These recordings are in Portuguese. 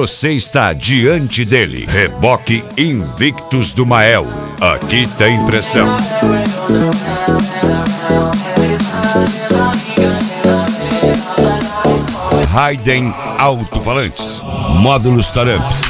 você está diante dele. Reboque Invictus do Mael. Aqui tem pressão. Raiden Alto-Falantes. Módulos Taramps.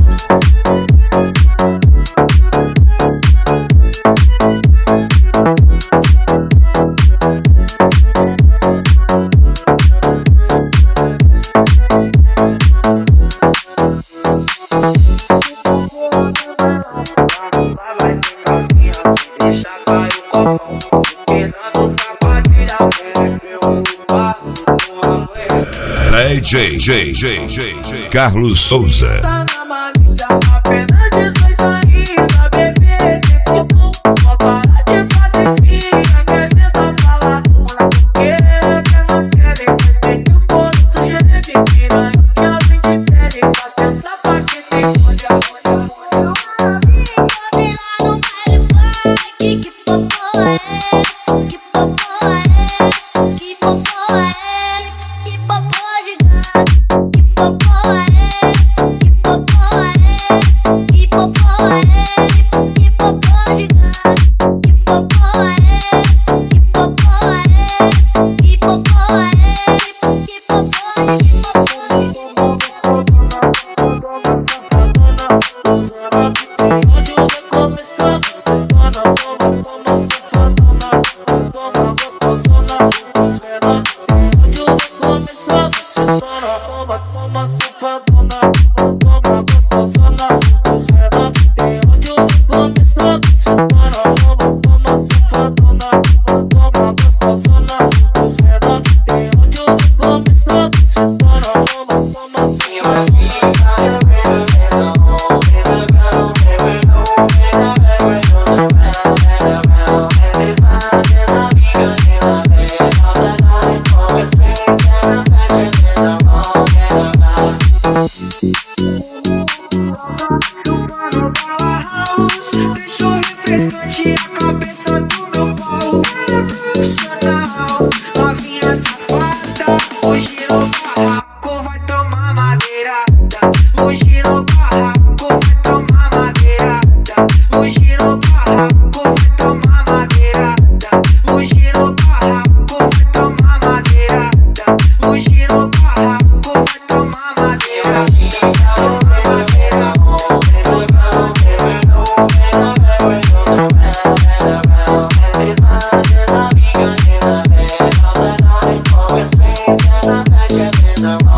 DJ Carlos Souza. Tá na malícia, apenas 18 ainda, bebê. Vou parar de patricinha, quer sentar pra lá, porque quer não quer, mas tem que o corpo do gênero piranha. E ela vem de pele pra sentar pra quem tem olha. Que popô é esse? Que popô é esse? Que popô é esse? Que popô gigante? Que popô é esse? Que popô é esse? Que popô é esse? Que popô gigante? Que popô é esse? Que popô é esse? Que popô é esse? Que Toma safadona, toma gostosona, os menor tem onde eu começar. Toma safadona, toma gostosona, os menor tem onde eu começar. Toma refrescante a cabeça do meu pau. Profissional, novinha safada. Hoje no barraco vai tomar madeirada. Hoje no barraco vai tomar madeirada. Hoje no barraco vai tomar madeirada. Hoje no barraco vai tomar madeirada. Hoje no barraco vai tomar madeirada. popô